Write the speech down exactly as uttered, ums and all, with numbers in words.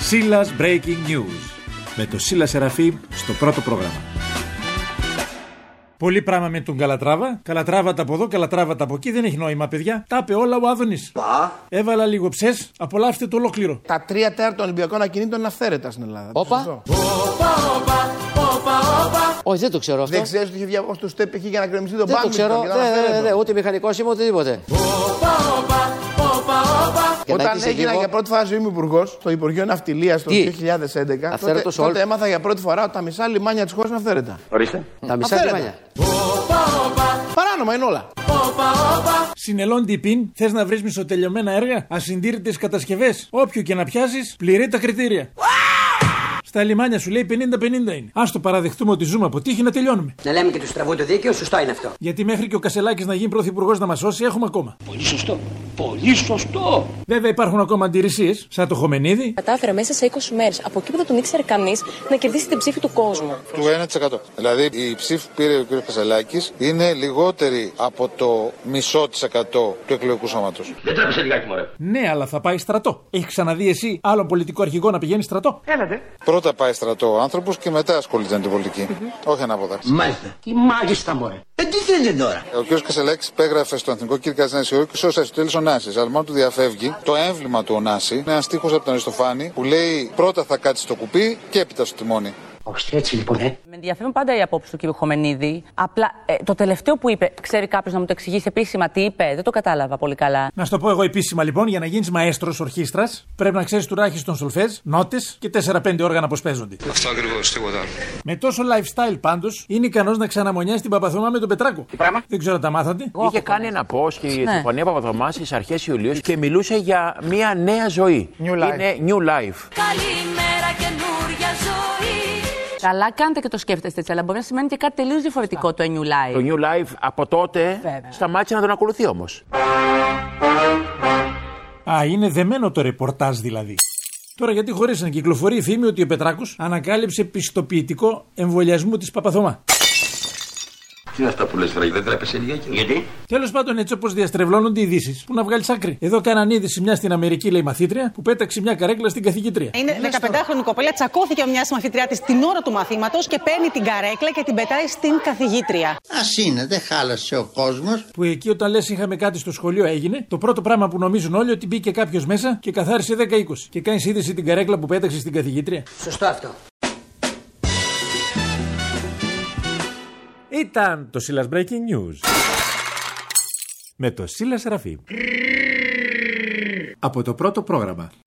Σίλας Breaking News. Με το Σίλα Σεραφείμ στο πρώτο πρόγραμμα. Πολύ πράγμα με τον Καλατράβα. Καλατράβατα από εδώ, καλατράβατα από εκεί. Δεν έχει νόημα, παιδιά. Τα είπε όλα ο Άδωνης. Πα. Έβαλα λίγο ψες. Απολαύστε το ολόκληρο. Τα τρία τέταρτα των Ολυμπιακών ακινήτων είναι αυθαίρετα στην Ελλάδα. Όπα. Όχι, δεν το ξέρω αυτό. Δεν ξέρεις ότι είχε διαβάσει του στέπ εκεί για να κρεμιστεί το Δεν μπάνι. το ξέρω. Δεν, δεν, ούτε μηχανικός είμαι ούτε τίποτε. Όταν έγινα για πρώτη φορά ζωή μου υπουργός στο Υπουργείο Ναυτιλίας το δύο χιλιάδες έντεκα, τότε, τότε έμαθα για πρώτη φορά ότι τα μισά λιμάνια της χώρας είναι αυθαίρετα. Ορίστε. Τα μισά λιμάνια. Παράνομα είναι όλα. Συνελών τυπίν, θες να βρεις μισοτελειωμένα έργα, ασυντήρητες κατασκευές. Όποιο και να πιάσεις, πληρεί τα κριτήρια. Στα λιμάνια σου λέει πενήντα πενήντα είναι. Ας το παραδεχτούμε ότι ζούμε από τύχη να τελειώνουμε. Να λέμε και του στραβού το δίκαιο, σωστό είναι αυτό. Γιατί μέχρι και ο Κασελάκης να γίνει πρωθυπουργός να μας σώσει, έχουμε ακόμα. Πολύ σωστό. Πολύ σωστό. Βέβαια υπάρχουν ακόμα αντιρρησίες, σαν το Χομενίδη. Κατάφερε μέσα σε είκοσι μέρες από εκεί που δεν τον ήξερε κανείς να κερδίσει την ψήφη του κόσμου. Του ένα τοις εκατό. Δηλαδή η ψήφη που πήρε ο κ. Κασελάκης είναι λιγότερη από το μισό της εκατό του εκλογικού σώματος. Δεν τρέπεσαι λιγάκι, μωρέ. Ναι, αλλά θα πάει στρατό. Έχει ξαναδεί εσύ άλλο πολιτικό αρχηγό να πηγαίνει στρατό? Έλατε. Πρώτα πάει στρατό ο άνθρωπος και μετά ασχολείται με την πολιτική. Mm-hmm. Όχι ανάποδα. Μάλιστα. Τι μάλιστα, μωρέ. Ε, τι θέλετε τώρα. Ο κ. Κασελάκης υπέγραφε στο Εθνικό Κήρυκα της Νέας Υόρκης ως Αριστοτέλης Ωνάσης. Αλλά μόνο του διαφεύγει το έμβλημα του Ωνάση. Είναι ένα στίχος από τον Αριστοφάνη που λέει πρώτα θα κάτσει στο κουπί και έπειτα στο τιμόνι. Όχι, έτσι λοιπόν, ε. Με ενδιαφέρουν πάντα οι απόψεις του κ. Χομενίδη. Απλά ε, το τελευταίο που είπε, ξέρει κάποιος να μου το εξηγήσει επίσημα τι είπε? Δεν το κατάλαβα πολύ καλά. Να σου το πω εγώ επίσημα λοιπόν, για να γίνεις μαέστρος ορχήστρας, πρέπει να ξέρεις τουλάχιστον σολφέζ, νότες και τέσσερα πέντε όργανα πως παίζονται. Αυτό ακριβώς, τίποτα. Με τόσο lifestyle πάντως, είναι ικανός να ξαναμονιάσει την Παπαθωμά με τον Πετράκο. Τι πράγμα? Δεν ξέρω, τα μάθατε. Είχε κάνει ένα post και η Ναι. Συμφωνία Παπαθωμά στις αρχές Ιουλίου και μιλούσε για μια νέα ζωή. New life. Είναι new life. Καλημέρα, καινούρια ζωή. Καλά κάνετε και το σκέφτεστε έτσι, αλλά μπορεί να σημαίνει και κάτι τελείως διαφορετικό το New Life. Το new life από τότε Βέβαια. σταμάτησε να τον ακολουθεί όμως. Α, είναι δεμένο το ρεπορτάζ δηλαδή. Τώρα γιατί χωρίς να κυκλοφορεί η φήμη ότι ο Πετράκος ανακάλυψε πιστοποιητικό εμβολιασμού της Παπαθωμά. Τι είναι αυτά που λες, Φράγη, δεν τρέπεσαι λιγάκι. Γιατί? Τέλος πάντων, έτσι όπως διαστρεβλώνονται οι ειδήσεις, που να βγάλεις άκρη. Εδώ κάναν είδηση μια στην Αμερική, λέει μαθήτρια, που πέταξε μια καρέκλα στην καθηγήτρια. Είναι δεκαπεντάχρονη κοπέλα, τσακώθηκε με μια μαθήτριά της την ώρα του μαθήματος και παίρνει την καρέκλα και την πετάει στην καθηγήτρια. Ας είναι, δεν χάλασε ο κόσμος. Που εκεί όταν λες είχαμε κάτι στο σχολείο έγινε, το πρώτο πράγμα που νομίζουν όλοι ότι μπήκε κάποιος μέσα και καθάρισε δέκα είκοσι. Και κάνεις είδηση την καρέκλα που πέταξε στην καθηγήτρια. Σωστό αυτό. Ήταν το Σίλας Breaking News με το Σίλα Σεραφείμ από το πρώτο πρόγραμμα.